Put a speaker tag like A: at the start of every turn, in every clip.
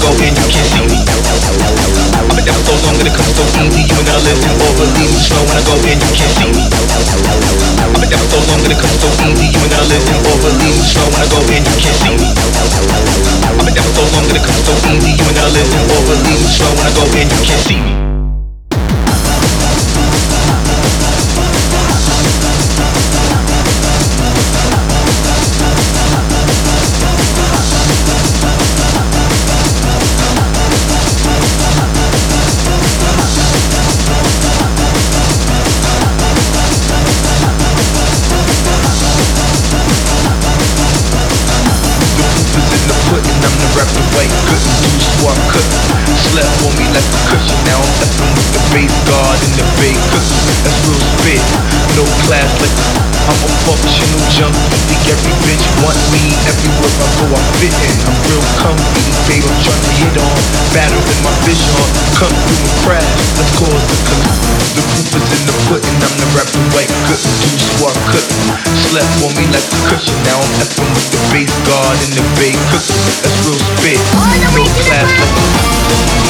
A: go and you can't see me. I've been down so long that it comes so easy. You and I listen or believe me slow when I go and you can't see me. I've been down so long that it comes so easy. You and I listen or believe me slow when I go and you can't see me. I've been down so long that it comes so easy. You and I listen or believe me slow when I go and you can't see me.
B: Slept on me like a cushion. Now I'm effing with the race guard and the big cookie. That's real spit, no class like I'm a functional junkie. Think every bitch want me. Everywhere I go I fit in. I'm real comfy, babe, I'm trying to hit on. Battle in my vision, come through and crash. Let's cause the collision. The proof is in the pudding. I'm the rapper white couldn't do swap couldn't. Slept on me like a cushion. Now I'm effing with the bass guard and the big cookie. That's real spit, no class like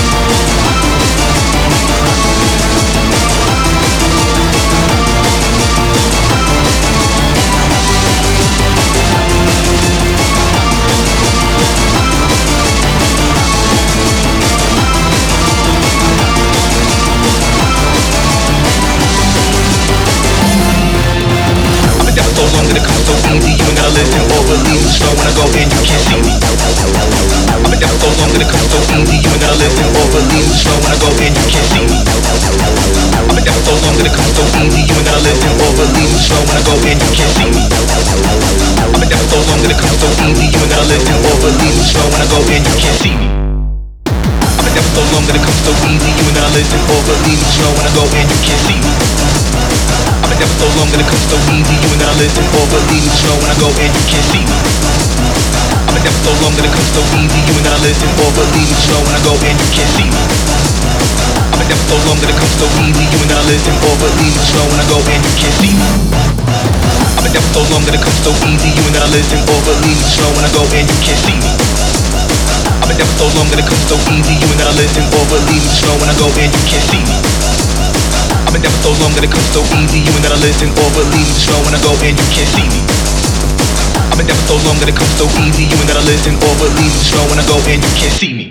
A: so long that it comes so easy. You and I listen or believe me slow when I go and you can't see me. I've been down so long that it comes so easy. You and I listen or believe me slow when I go and you can't see me. I've been down so long that it comes so easy. You and I listen or believe me slow when I go and you can't see me. I've been down so long that it comes so easy. You and I listen or believe me slow when I go and you can't see me. I've been down so long that it comes so easy. You and I listen or believe me slow when I go and you can't see me. I've been down so long that it comes so easy. You and I listen or believe me slow when I go and you can't see me. I've been down so long that it comes so easy. You and I listen or believe me slow when I go and you can't see me. I've been down so long that it comes so easy. You and I listen or believe me slow when I go and you can't see me. I've been down so long that it comes so easy. You and I listen or believe me slow when I go and you can't see me. I've been down so long that it comes so easy. You and I listen or believe me slow when I go and you can't see me. I've been down so long that it comes so easy. You and I listen or believe me slow when I go and you can't see me. I've been down so long that it comes so easy. You and I listen or believe me slow when I go and you can't see me.